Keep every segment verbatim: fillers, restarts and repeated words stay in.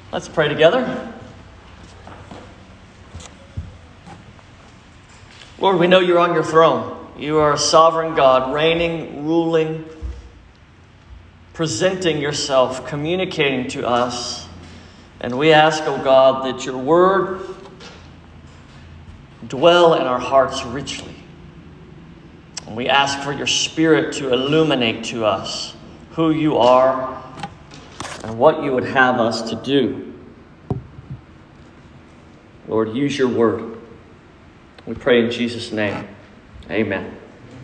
Let's pray together. Lord, we know you're on your throne. You are a sovereign God, reigning, ruling, presenting yourself, communicating to us. And we ask, oh God, that your word dwell in our hearts richly. And we ask for your Spirit to illuminate to us who you are and what you would have us to do. Lord, use your word. We pray in Jesus' name. Amen.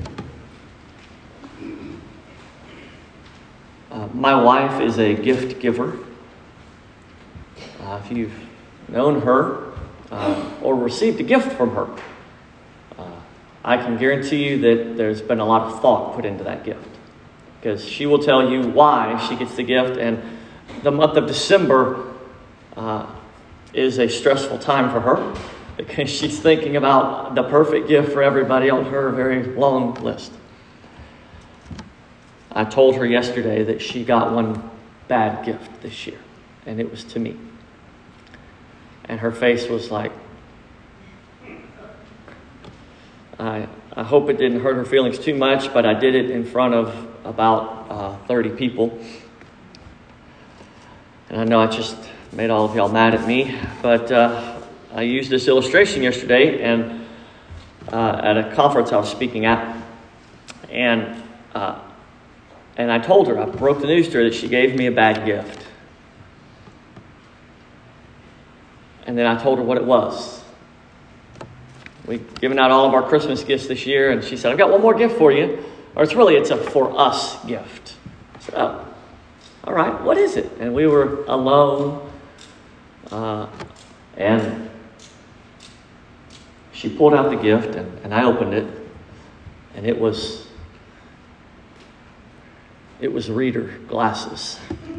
Uh, my wife is a gift giver. Uh, if you've known her uh, or received a gift from her, uh, I can guarantee you that there's been a lot of thought put into that gift. Because she will tell you why she gets the gift, and the month of December uh, is a stressful time for her because she's thinking about the perfect gift for everybody on her very long list. I told her yesterday that she got one bad gift this year, and it was to me. And her face was like, I, I hope it didn't hurt her feelings too much, but I did it in front of about uh, thirty people. And I know I just made all of y'all mad at me, but uh, I used this illustration yesterday and uh, at a conference I was speaking at. And uh, and I told her, I broke the news to her that she gave me a bad gift. And then I told her what it was. We've given out all of our Christmas gifts this year, and she said, I've got one more gift for you. Or it's really, it's a for us gift. I said, oh, all right, what is it? And we were alone, uh, and she pulled out the gift, and, and I opened it, and it was, it was reader glasses.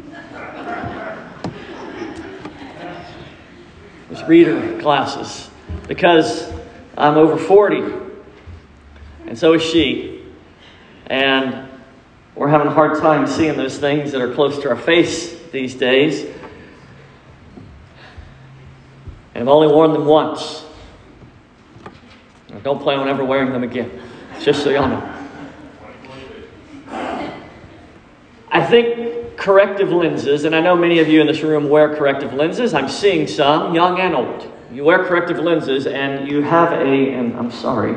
It was reader glasses, because I'm over forty, and so is she. And we're having a hard time seeing those things that are close to our face these days. And I've only worn them once. I don't plan on ever wearing them again, just so y'all know. I think corrective lenses, and I know many of you in this room wear corrective lenses. I'm seeing some, young and old. You wear corrective lenses and you have a, and I'm sorry,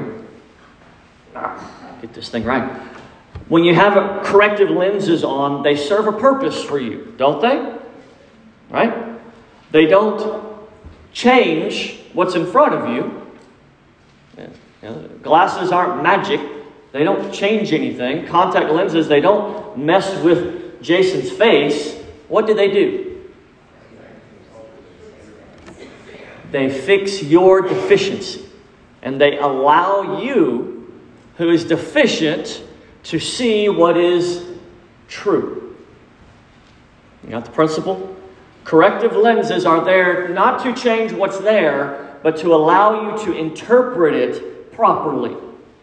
get this thing right. When you have a corrective lenses on, they serve a purpose for you, don't they? Right? They don't change what's in front of you. You know, glasses aren't magic. They don't change anything. Contact lenses, they don't mess with Jason's face. What do they do? They fix your deficiency. And they allow you, who is deficient, to see what is true. You got the principle? Corrective lenses are there not to change what's there, but to allow you to interpret it properly.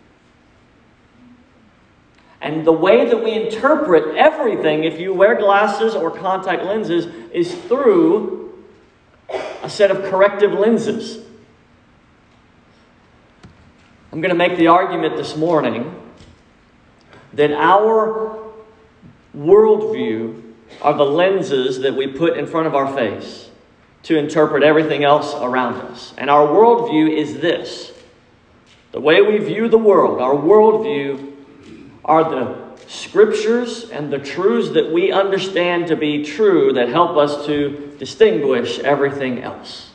And the way that we interpret everything, if you wear glasses or contact lenses, is through a set of corrective lenses. I'm going to make the argument this morning that our worldview are the lenses that we put in front of our face to interpret everything else around us. And our worldview is this. The way we view the world, our worldview are the scriptures and the truths that we understand to be true that help us to distinguish everything else.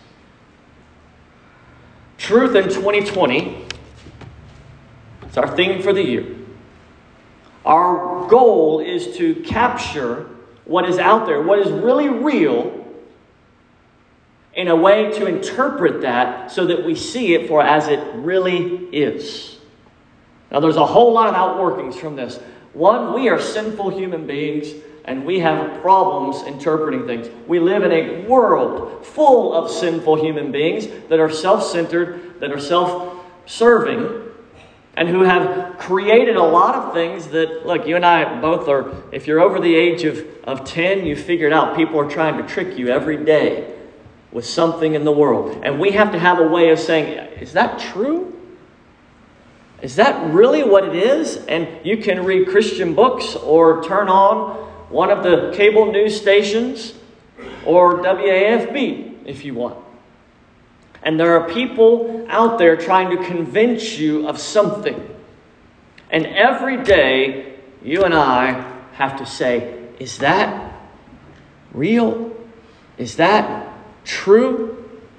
Truth in twenty twenty. It's our theme for the year. Our goal is to capture what is out there, what is really real, in a way to interpret that so that we see it for as it really is. Now, there's a whole lot of outworkings from this. One, we are sinful human beings, and we have problems interpreting things. We live in a world full of sinful human beings that are self-centered, that are self-serving, and who have created a lot of things that, look, you and I both are, if you're over the age of, of ten, you figured out people are trying to trick you every day with something in the world. And we have to have a way of saying, is that true? Is that really what it is? And you can read Christian books or turn on one of the cable news stations or W A F B if you want. And there are people out there trying to convince you of something. And every day, you and I have to say, is that real? Is that true?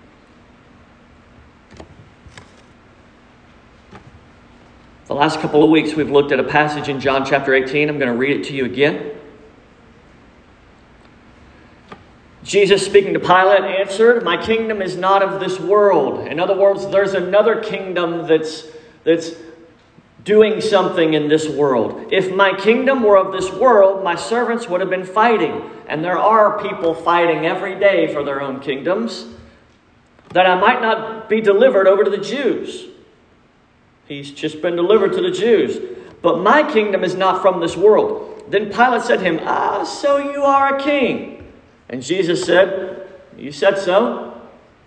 The last couple of weeks, we've looked at a passage in John chapter eighteen. I'm going to read it to you again. Jesus, speaking to Pilate, answered, "My kingdom is not of this world." In other words, there's another kingdom that's, that's doing something in this world. If my kingdom were of this world, my servants would have been fighting. And there are people fighting every day for their own kingdoms, that I might not be delivered over to the Jews. He's just been delivered to the Jews. But my kingdom is not from this world. Then Pilate said to him, "Ah, so you are a king." And Jesus said, "You said so.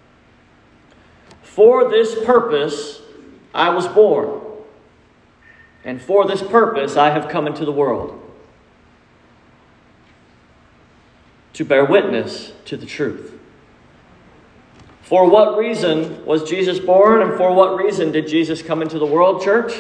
For this purpose I was born, and for this purpose I have come into the world, to bear witness to the truth." For what reason was Jesus born, and for what reason did Jesus come into the world, church?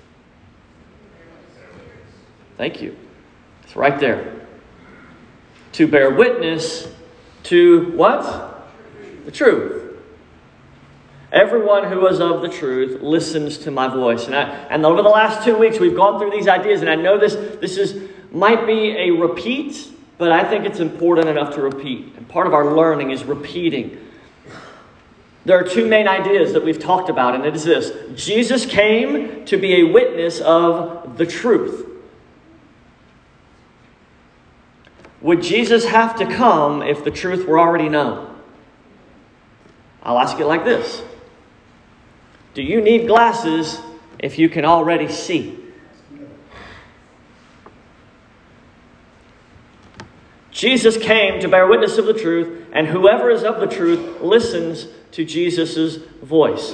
Thank you. It's right there. To bear witness to what? The truth. Everyone who is of the truth listens to my voice. And, I, and over the last two weeks, we've gone through these ideas. And I know this, this is might be a repeat, but I think it's important enough to repeat. And part of our learning is repeating. There are two main ideas that we've talked about, and it is this. Jesus came to be a witness of the truth. Would Jesus have to come if the truth were already known? I'll ask it like this. Do you need glasses if you can already see? Jesus came to bear witness of the truth, and whoever is of the truth listens to Jesus' voice.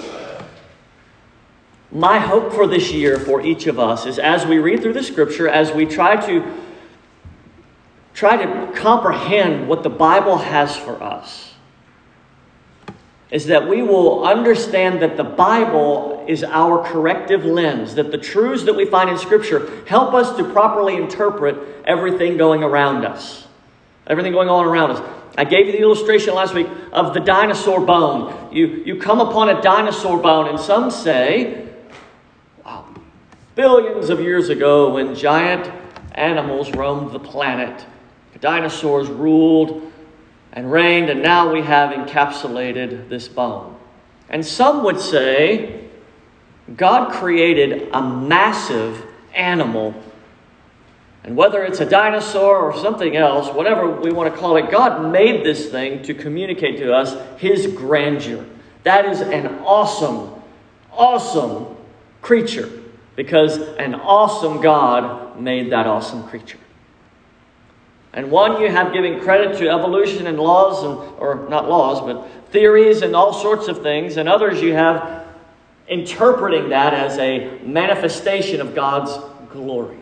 My hope for this year for each of us is, as we read through the Scripture, as we try to try to comprehend what the Bible has for us, is that we will understand that the Bible is our corrective lens, that the truths that we find in Scripture help us to properly interpret everything going around us, everything going on around us. I gave you the illustration last week of the dinosaur bone. You, you come upon a dinosaur bone, and some say, wow, billions of years ago when giant animals roamed the planet, dinosaurs ruled and reigned, and now we have encapsulated this bone. And some would say God created a massive animal, and whether it's a dinosaur or something else, whatever we want to call it, God made this thing to communicate to us His grandeur. That is an awesome, awesome creature, because an awesome God made that awesome creature. And one you have giving credit to evolution and laws, and or not laws, but theories and all sorts of things. And others you have interpreting that as a manifestation of God's glory.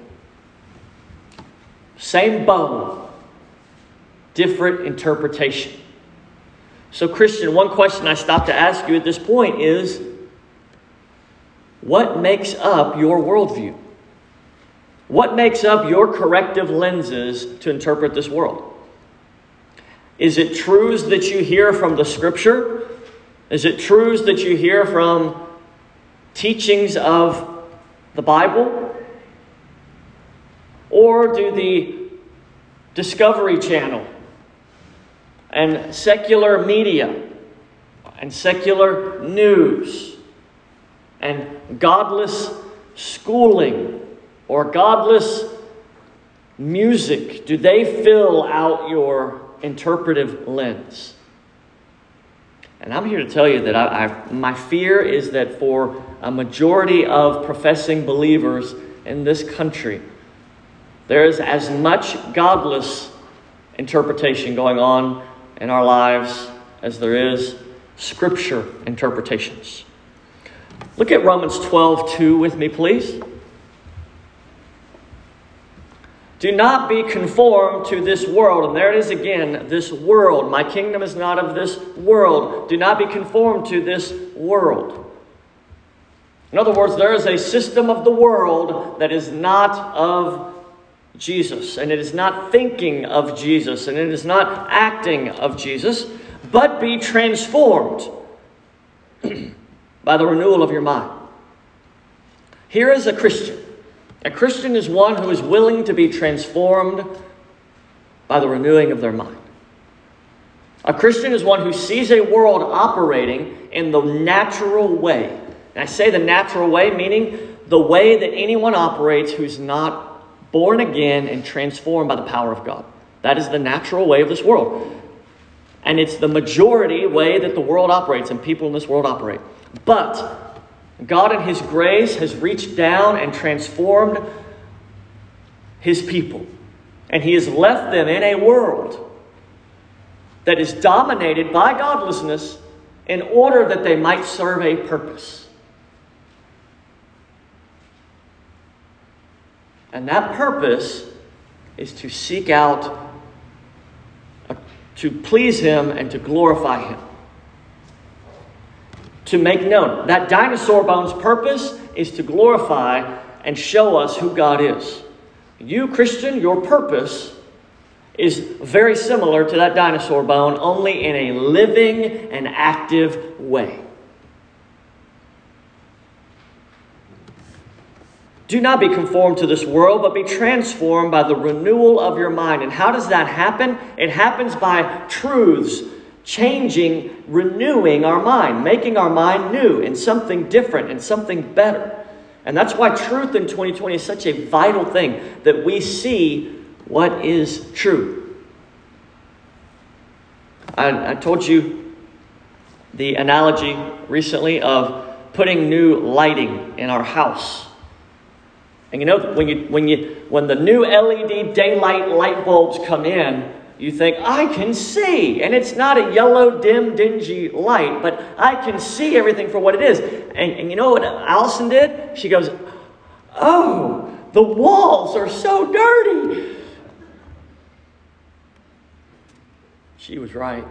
Same bone, different interpretation. So Christian, one question I stop to ask you at this point is, what makes up your worldview? What makes up your corrective lenses to interpret this world? Is it truths that you hear from the Scripture? Is it truths that you hear from teachings of the Bible? Or do the Discovery Channel and secular media and secular news and godless schooling or godless music, do they fill out your interpretive lens? And I'm here to tell you that I, I, my fear is that for a majority of professing believers in this country, there is as much godless interpretation going on in our lives as there is Scripture interpretations. Look at Romans twelve two with me, please. Do not be conformed to this world. And there it is again, this world. My kingdom is not of this world. Do not be conformed to this world. In other words, there is a system of the world that is not of Jesus. And it is not thinking of Jesus. And it is not acting of Jesus. But be transformed by the renewal of your mind. Here is a Christian. A Christian is one who is willing to be transformed by the renewing of their mind. A Christian is one who sees a world operating in the natural way. And I say the natural way, meaning the way that anyone operates who's not born again and transformed by the power of God. That is the natural way of this world. And it's the majority way that the world operates and people in this world operate. But God in His grace has reached down and transformed His people. And He has left them in a world that is dominated by godlessness in order that they might serve a purpose. And that purpose is to seek out, uh, to please Him and to glorify Him. To make known. That dinosaur bone's purpose is to glorify and show us who God is. You, Christian, your purpose is very similar to that dinosaur bone, only in a living and active way. Do not be conformed to this world, but be transformed by the renewal of your mind. And how does that happen? It happens by truths changing, renewing our mind, making our mind new and something different and something better. And that's why truth in twenty twenty is such a vital thing, that we see what is true. I, I told you the analogy recently of putting new lighting in our house. And you know, when you when you when the new L E D daylight light bulbs come in, you think, I can see. And it's not a yellow, dim, dingy light, but I can see everything for what it is. And, and you know what Allison did? She goes, oh, the walls are so dirty. She was right.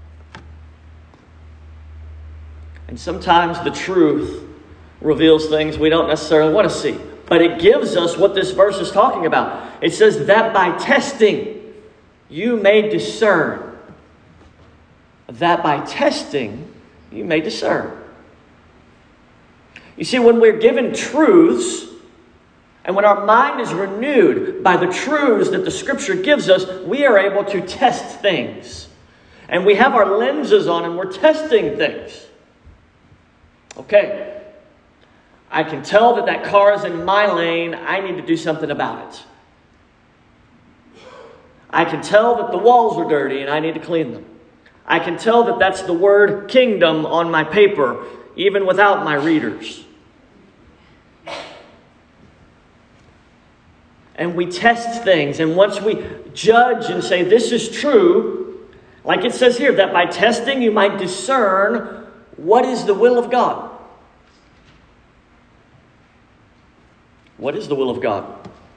And sometimes the truth reveals things we don't necessarily want to see. But it gives us what this verse is talking about. It says that by testing, you may discern. That by testing, you may discern. You see, when we're given truths, and when our mind is renewed by the truths that the Scripture gives us, we are able to test things. And we have our lenses on and we're testing things. Okay, I can tell that that car is in my lane. I need to do something about it. I can tell that the walls are dirty and I need to clean them. I can tell that that's the word kingdom on my paper, even without my readers. And we test things. And once we judge and say this is true, like it says here, that by testing you might discern what is the will of God. What is the will of God?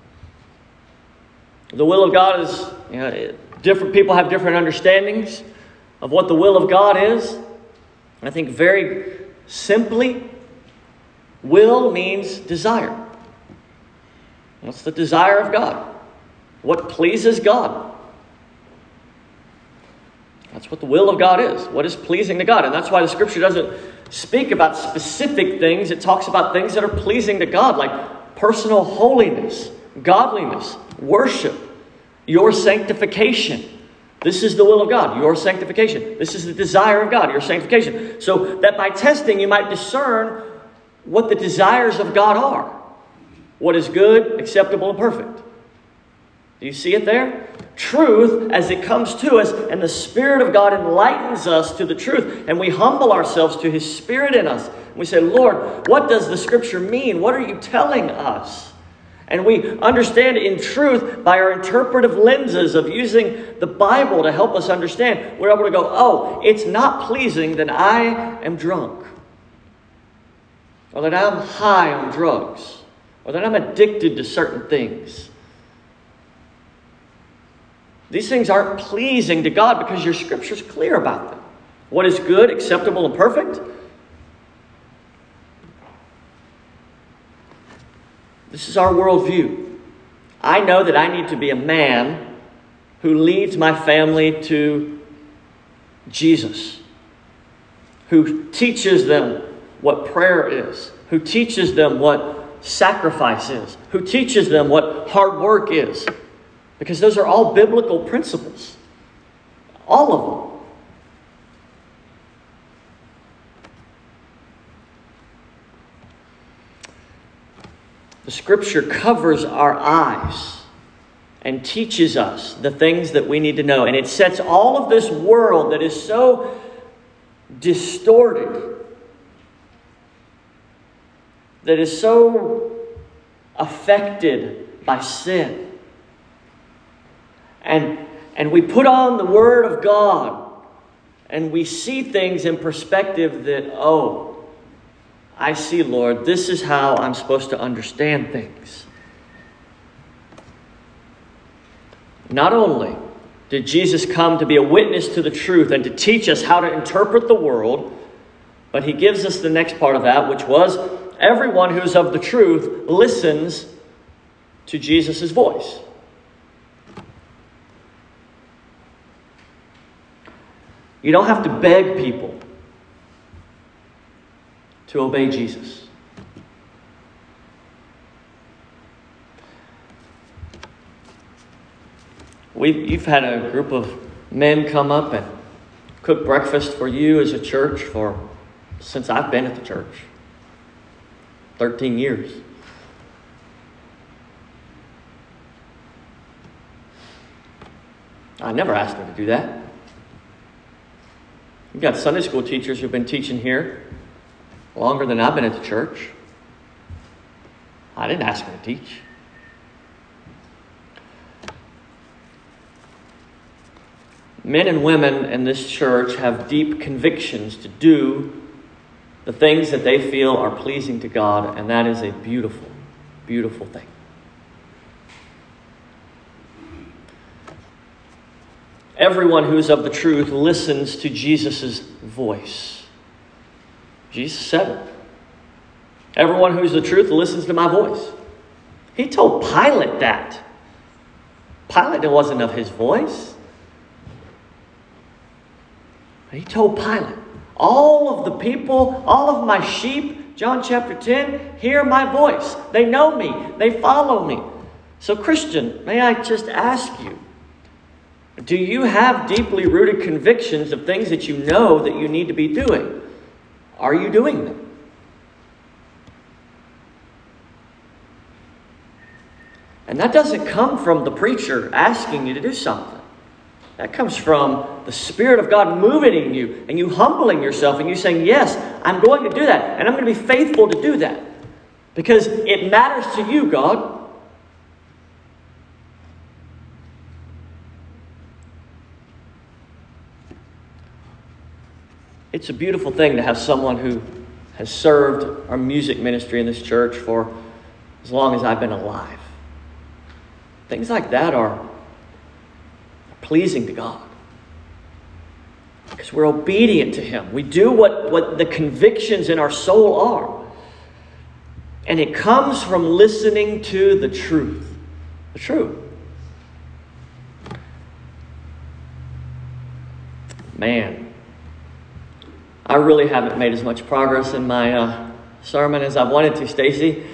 The will of God is, you know, different people have different understandings of what the will of God is. And I think very simply, will means desire. What's the desire of God? What pleases God? That's what the will of God is. What is pleasing to God? And that's why the Scripture doesn't speak about specific things. It talks about things that are pleasing to God, like personal holiness, godliness, worship, your sanctification. This is the will of God, your sanctification. This is the desire of God, your sanctification. So that by testing you might discern what the desires of God are. What is good, acceptable, and perfect. Do you see it there? Truth as it comes to us, and the Spirit of God enlightens us to the truth, and we humble ourselves to His Spirit in us. We say, Lord, what does the Scripture mean? What are you telling us? And we understand in truth by our interpretive lenses of using the Bible to help us understand. We're able to go, oh, it's not pleasing that I am drunk, or that I'm high on drugs, or that I'm addicted to certain things. These things aren't pleasing to God because your Scripture's clear about them. What is good, acceptable, and perfect? This is our worldview. I know that I need to be a man who leads my family to Jesus, who teaches them what prayer is, who teaches them what sacrifice is, who teaches them what hard work is. Because those are all biblical principles. All of them. The Scripture covers our eyes and teaches us the things that we need to know. And it sets all of this world that is so distorted, that is so affected by sin. And, and we put on the Word of God, and we see things in perspective that, oh, I see, Lord, this is how I'm supposed to understand things. Not only did Jesus come to be a witness to the truth and to teach us how to interpret the world, but He gives us the next part of that, which was everyone who's of the truth listens to Jesus' voice. You don't have to beg people to obey Jesus. We've, you've had a group of men come up and cook breakfast for you as a church for since I've been at the church. thirteen years. I never asked them to do that. You've got Sunday school teachers who've been teaching here longer than I've been at the church. I didn't ask them to teach. Men and women in this church have deep convictions to do the things that they feel are pleasing to God, and that is a beautiful, beautiful thing. Everyone who's of the truth listens to Jesus' voice. Jesus said it. Everyone who's the truth listens to my voice. He told Pilate that. Pilate wasn't of his voice. He told Pilate, all of the people, all of my sheep, John chapter ten, hear my voice. They know me. They follow me. So Christian, may I just ask you, do you have deeply rooted convictions of things that you know that you need to be doing? Are you doing them? And that doesn't come from the preacher asking you to do something. That comes from the Spirit of God moving in you and you humbling yourself and you saying, yes, I'm going to do that. And I'm going to be faithful to do that. Because it matters to you, God. It's a beautiful thing to have someone who has served our music ministry in this church for as long as I've been alive. Things like that are pleasing to God. Because we're obedient to Him. We do what, what the convictions in our soul are. And it comes from listening to the truth. The truth. Man. I really haven't made as much progress in my uh, sermon as I wanted to, Stacy.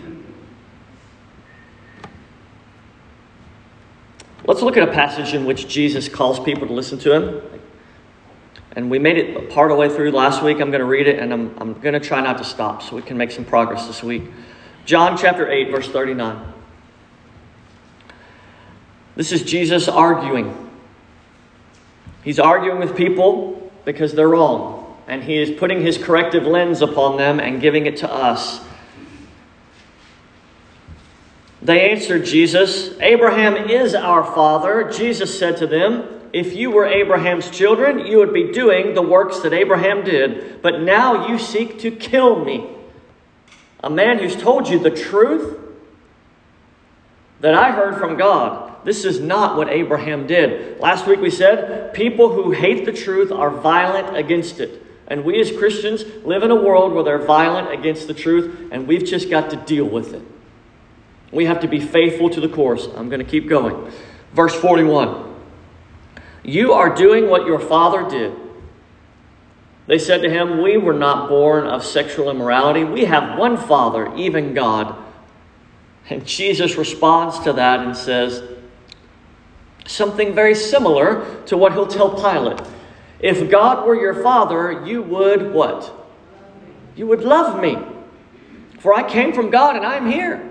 Let's look at a passage in which Jesus calls people to listen to Him. And we made it part of the way through last week. I'm going to read it, and I'm, I'm going to try not to stop so we can make some progress this week. John chapter eight, verse thirty-nine. This is Jesus arguing. He's arguing with people because they're wrong. And he is putting his corrective lens upon them and giving it to us. They answered Jesus, "Abraham is our father." Jesus said to them, "If you were Abraham's children, you would be doing the works that Abraham did. But now you seek to kill me, a man who's told you the truth that I heard from God. This is not what Abraham did." Last week we said, people who hate the truth are violent against it. And we as Christians live in a world where they're violent against the truth, and we've just got to deal with it. We have to be faithful to the course. I'm going to keep going. Verse forty-one. "You are doing what your father did." They said to him, "We were not born of sexual immorality. We have one Father, even God." And Jesus responds to that and says something very similar to what he'll tell Pilate. "If God were your father, you would" what? "You would love me. For I came from God and I am here."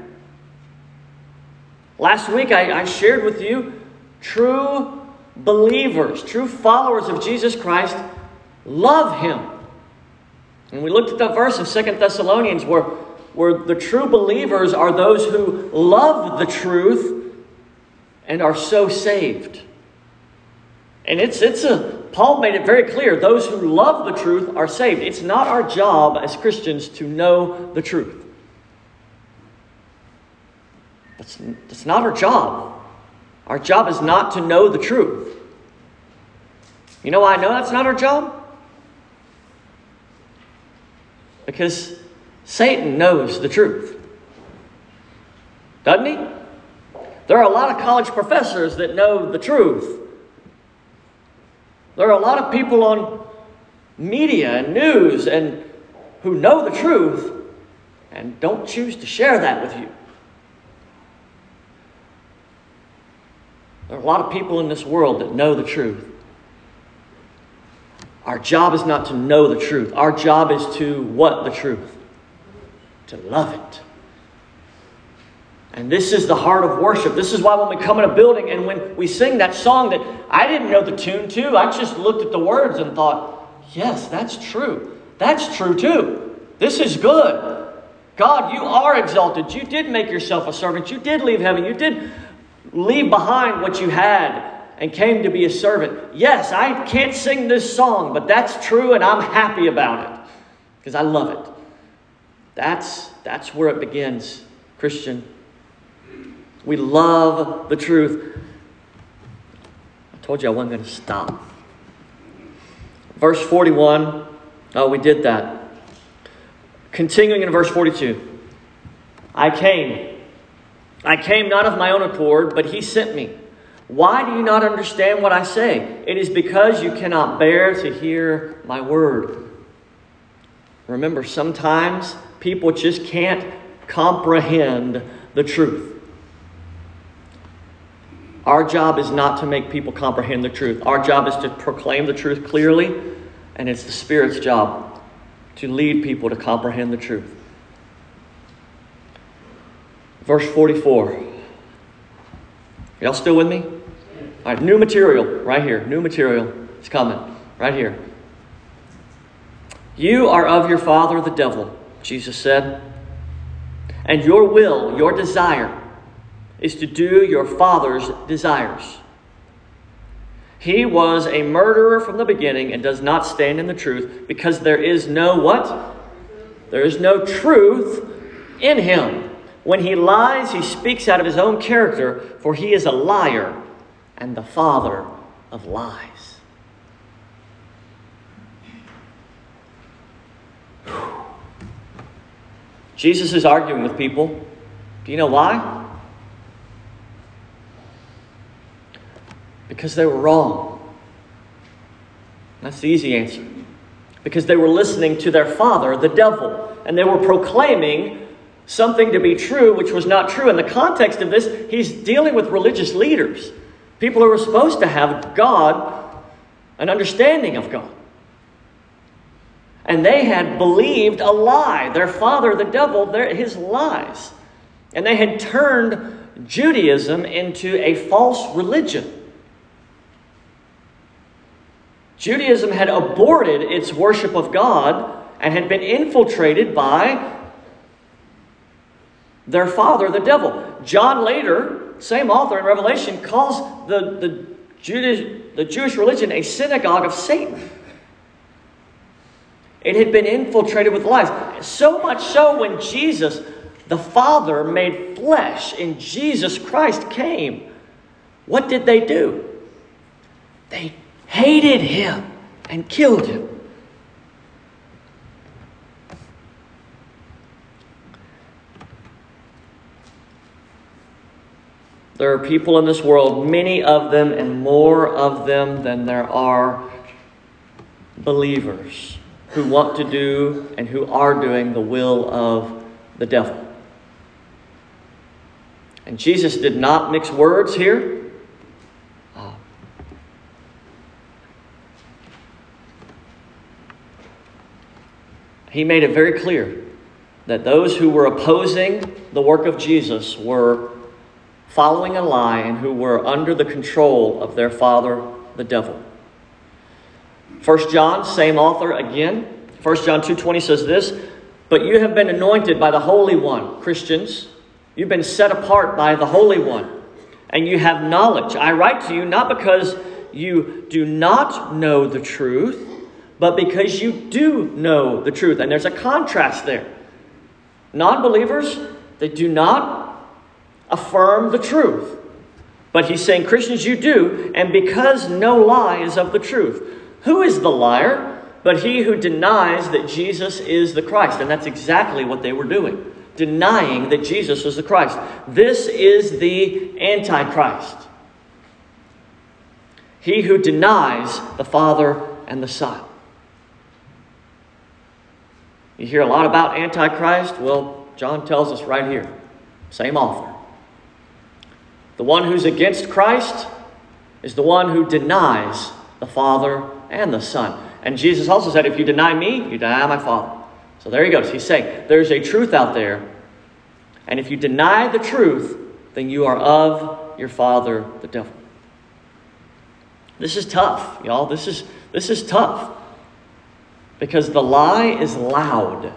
Last week I, I shared with you true believers, true followers of Jesus Christ love Him. And we looked at that verse in Second Thessalonians where, where the true believers are those who love the truth and are so saved. And it's it's a Paul made it very clear, those who love the truth are saved. It's not our job as Christians to know the truth. That's, that's not our job. Our job is not to know the truth. You know why I know that's not our job? Because Satan knows the truth. Doesn't he? There are a lot of college professors that know the truth. There are a lot of people on media and news and who know the truth and don't choose to share that with you. There are a lot of people in this world that know the truth. Our job is not to know the truth. Our job is to what the truth? To love it. And this is the heart of worship. This is why when we come in a building and when we sing that song that I didn't know the tune to, I just looked at the words and thought, yes, that's true. That's true too. This is good. God, you are exalted. You did make yourself a servant. You did leave heaven. You did leave behind what you had and came to be a servant. Yes, I can't sing this song, but that's true and I'm happy about it because I love it. That's, that's where it begins, Christian. We love the truth. I told you I wasn't going to stop. Verse forty-one. Oh, we did that. Continuing in verse forty-two. I came. I came not of my own accord, but He sent me. Why do you not understand what I say? It is because you cannot bear to hear my word. Remember, sometimes people just can't comprehend the truth. Our job is not to make people comprehend the truth. Our job is to proclaim the truth clearly, and it's the Spirit's job to lead people to comprehend the truth. Verse forty-four. Y'all still with me? All right, new material right here. New material is coming right here. You are of your father the devil, Jesus said, and your will, your desire, is to do your father's desires. He was a murderer from the beginning and does not stand in the truth because there is no what? There is no truth in him. When he lies, he speaks out of his own character, for he is a liar and the father of lies. Whew. Jesus is arguing with people. Do you know why? Because they were wrong. That's the easy answer. Because they were listening to their father, the devil, and they were proclaiming something to be true which was not true. In the context of this, he's dealing with religious leaders. People who are supposed to have God, an understanding of God. And they had believed a lie. Their father, the devil, their, his lies. And they had turned Judaism into a false religion. Judaism had aborted its worship of God and had been infiltrated by their father, the devil. John later, same author in Revelation, calls the, the, Jewish, the Jewish religion a synagogue of Satan. It had been infiltrated with lies. So much so when Jesus, the Father, made flesh and Jesus Christ came, what did they do? They hated him and killed him. There are people in this world, many of them and more of them than there are believers, who want to do and who are doing the will of the devil. And Jesus did not mix words here. Uh, he made it very clear that those who were opposing the work of Jesus were following a lie and who were under the control of their father, the devil. First John, same author again. First John two twenty says this, "But you have been anointed by the Holy One," Christians. You've been set apart by the Holy One, and you have knowledge. I write to you not because you do not know the truth, but because you do know the truth. And there's a contrast there. Non-believers, they do not affirm the truth. But he's saying, Christians, you do, and because no lie is of the truth. Who is the liar? But he who denies that Jesus is the Christ. And that's exactly what they were doing. Denying that Jesus was the Christ. This is the Antichrist. He who denies the Father and the Son. You hear a lot about Antichrist? Well, John tells us right here. Same author. The one who's against Christ is the one who denies the Father and the Son. And Jesus also said, if you deny me, you deny my Father. So there he goes. He's saying there's a truth out there. And if you deny the truth, then you are of your father, the devil. This is tough, y'all. This is, this is tough. Because the lie is loud.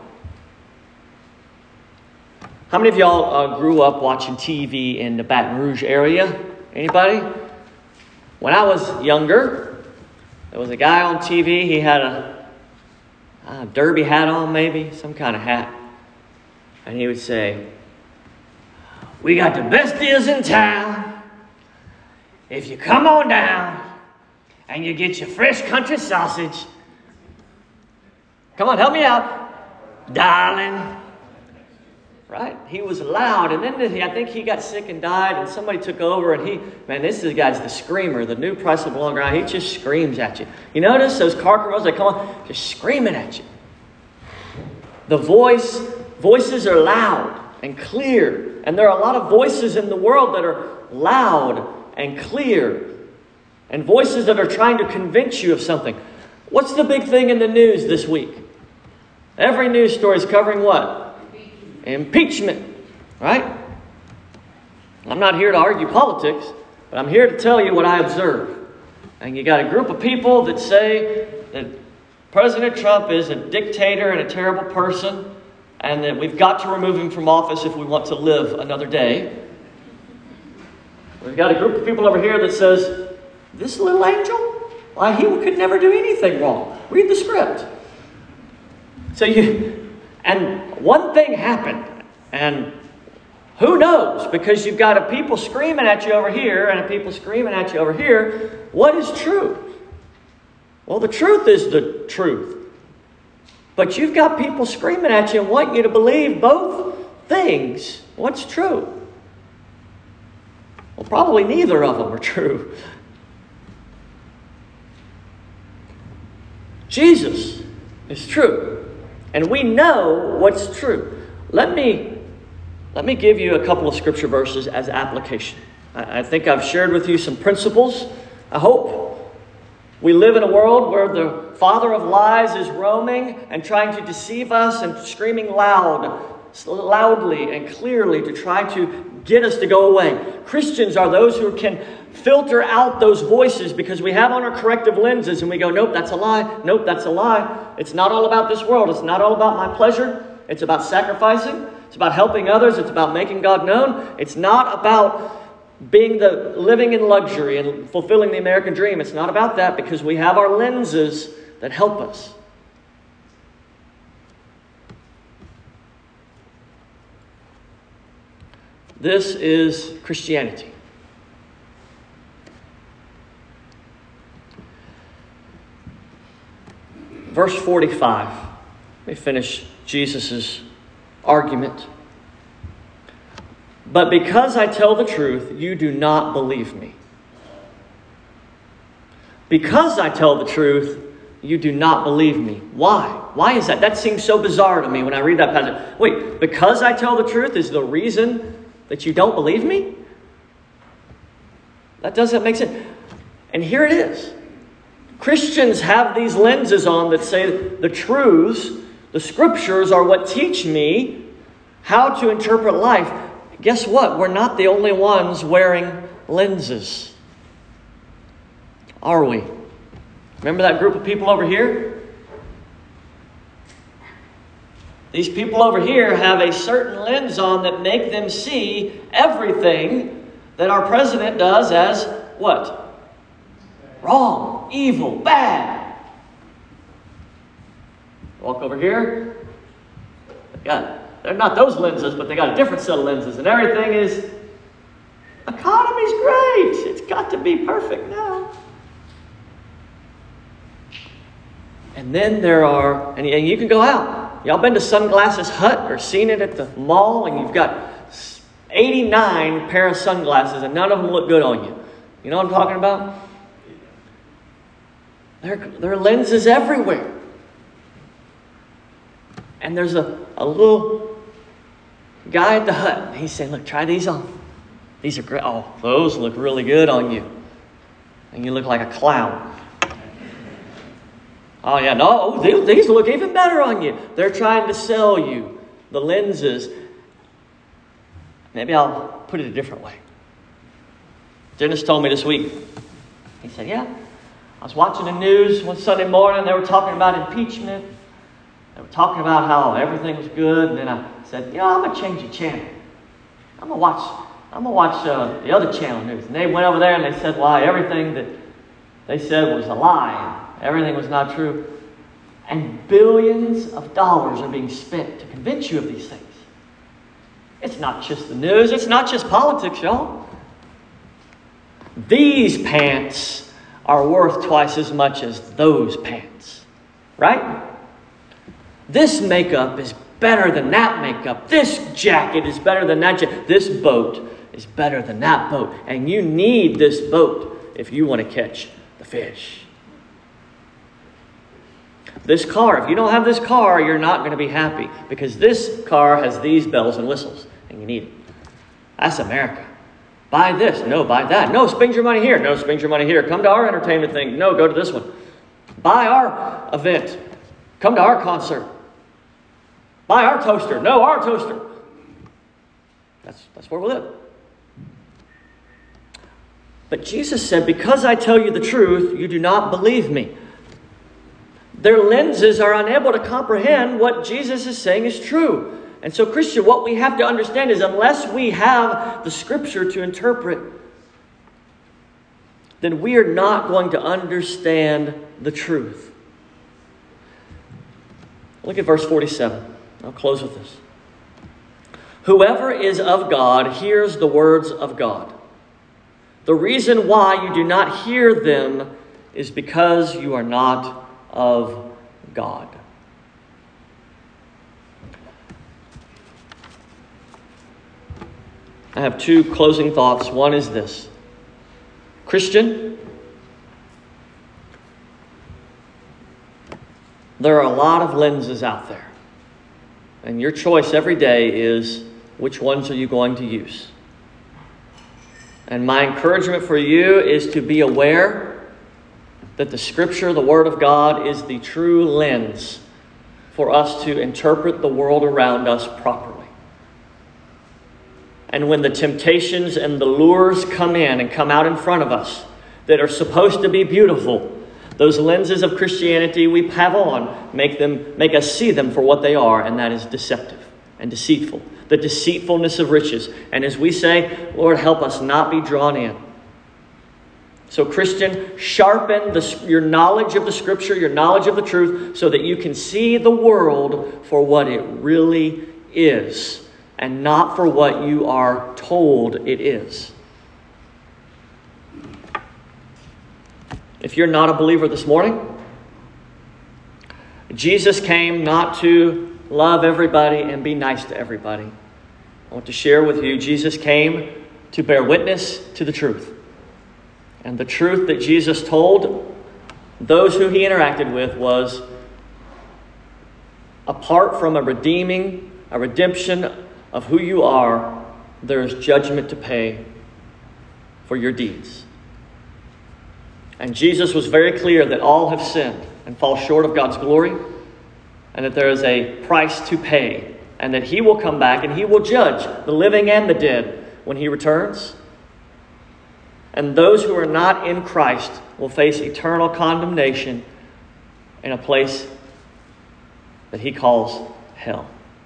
How many of y'all uh, grew up watching T V in the Baton Rouge area? Anybody? When I was younger, there was a guy on T V. He had a, a derby hat on, maybe, some kind of hat. And he would say, "We got the best deals in town. If you come on down and you get your fresh country sausage. Come on, help me out, darling." Right? He was loud. And then he, I think he got sick and died. And somebody took over. And he, man, this is the guy's the screamer. The new price of belong around. He just screams at you. You notice those car commercials, they come on, just screaming at you. The voice, voices are loud and clear. And there are a lot of voices in the world that are loud and clear. And voices that are trying to convince you of something. What's the big thing in the news this week? Every news story is covering what? Impeachment, right? I'm not here to argue politics, but I'm here to tell you what I observe. And you got a group of people that say that President Trump is a dictator and a terrible person, and that we've got to remove him from office if we want to live another day. We've got a group of people over here that says, this little angel, why, he could never do anything wrong. Read the script. So you... And one thing happened, and who knows? Because you've got a people screaming at you over here and a people screaming at you over here. What is true? Well, the truth is the truth. But you've got people screaming at you and wanting you to believe both things. What's true? Well, probably neither of them are true. Jesus is true. And we know what's true. Let me, let me give you a couple of scripture verses as application. I, I think I've shared with you some principles. I hope. We live in a world where the father of lies is roaming and trying to deceive us and screaming loud loudly and clearly to try to get us to go away. Christians are those who can filter out those voices because we have on our corrective lenses and we go, nope, that's a lie. Nope, that's a lie. It's not all about this world. It's not all about my pleasure. It's about sacrificing. It's about helping others. It's about making God known. It's not about being the living in luxury and fulfilling the American dream. It's not about that because we have our lenses that help us. This is Christianity. Verse forty-five. Let me finish Jesus' argument. But because I tell the truth, you do not believe me. Because I tell the truth, you do not believe me. Why? Why is that? That seems so bizarre to me when I read that passage. Wait, because I tell the truth is the reason that you don't believe me? That doesn't make sense. And here it is. Christians have these lenses on that say the truths, the scriptures are what teach me how to interpret life. Guess what? We're not the only ones wearing lenses. Are we? Remember that group of people over here? These people over here have a certain lens on that make them see everything that our president does as what? Wrong, evil, bad. Walk over here. Got, they're not those lenses, but they got a different set of lenses. And everything is, economy's great. It's got to be perfect now. And then there are, and you can go out. Y'all been to Sunglasses Hut or seen it at the mall? And you've got eighty-nine pair of sunglasses and none of them look good on you. You know what I'm talking about? There, there are lenses everywhere. And there's a, a little guy at the hut. And he's saying, look, try these on. These are great. Oh, those look really good on you. And you look like a clown. Oh, yeah, no, these look even better on you. They're trying to sell you the lenses. Maybe I'll put it a different way. Dennis told me this week. He said, yeah, I was watching the news one Sunday morning. They were talking about impeachment. They were talking about how everything was good. And then I said, yeah, I'm going to change the channel. I'm going to watch, I'm going to watch uh, the other channel news. And they went over there and they said, why, everything that they said was a lie. Everything was not true. And billions of dollars are being spent to convince you of these things. It's not just the news. It's not just politics, y'all. These pants are worth twice as much as those pants. Right? This makeup is better than that makeup. This jacket is better than that jacket. This boat is better than that boat. And you need this boat if you want to catch the fish. This car, if you don't have this car, you're not going to be happy because this car has these bells and whistles and you need it. That's America. Buy this. No, buy that. No, spend your money here. No, spend your money here. Come to our entertainment thing. No, go to this one. Buy our event. Come to our concert. Buy our toaster. No, our toaster. That's, that's where we live. But Jesus said, because I tell you the truth, you do not believe me. Their lenses are unable to comprehend what Jesus is saying is true. And so, Christian, what we have to understand is unless we have the Scripture to interpret, then we are not going to understand the truth. Look at verse forty-seven. I'll close with this. Whoever is of God hears the words of God. The reason why you do not hear them is because you are not of God. I have two closing thoughts. One is this. Christian, there are a lot of lenses out there. And your choice every day is which ones are you going to use. And my encouragement for you is to be aware that the Scripture, the Word of God, is the true lens for us to interpret the world around us properly. And when the temptations and the lures come in and come out in front of us that are supposed to be beautiful, those lenses of Christianity we have on make them make us see them for what they are, and that is deceptive and deceitful. The deceitfulness of riches. And as we say, Lord, help us not be drawn in. So Christian, sharpen the, your knowledge of the Scripture, your knowledge of the truth, so that you can see the world for what it really is, and not for what you are told it is. If you're not a believer this morning, Jesus came not to love everybody and be nice to everybody. I want to share with you, Jesus came to bear witness to the truth. And the truth that Jesus told those who he interacted with was, apart from a redeeming, a redemption of who you are, there is judgment to pay for your deeds. And Jesus was very clear that all have sinned and fall short of God's glory, and that there is a price to pay, and that he will come back and he will judge the living and the dead when he returns. And those who are not in Christ will face eternal condemnation in a place that he calls hell.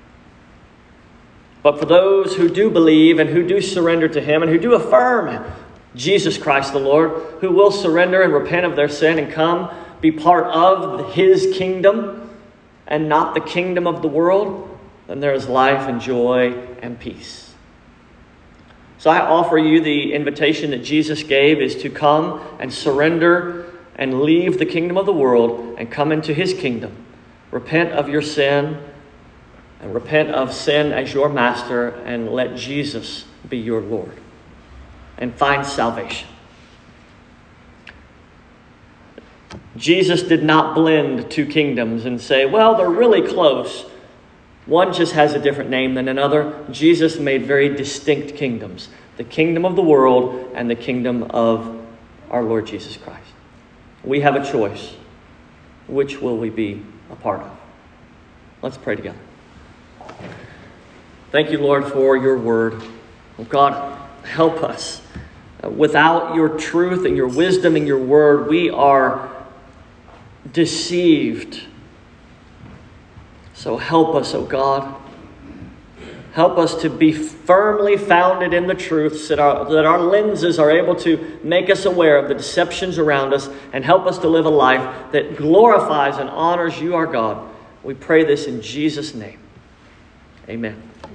But for those who do believe and who do surrender to him and who do affirm Jesus Christ the Lord, who will surrender and repent of their sin and come be part of his kingdom and not the kingdom of the world, then there is life and joy and peace. So I offer you the invitation that Jesus gave is to come and surrender and leave the kingdom of the world and come into his kingdom. Repent of your sin and repent of sin as your master, and let Jesus be your Lord, and find salvation. Jesus did not blend two kingdoms and say, well, they're really close. One just has a different name than another. Jesus made very distinct kingdoms. The kingdom of the world and the kingdom of our Lord Jesus Christ. We have a choice. Which will we be a part of? Let's pray together. Thank you, Lord, for your word. Oh God, help us. Without your truth and your wisdom and your word, we are deceived. So help us, oh God. Help us to be firmly founded in the truth, so that our, that our lenses are able to make us aware of the deceptions around us, and help us to live a life that glorifies and honors you, our God. We pray this in Jesus' name. Amen.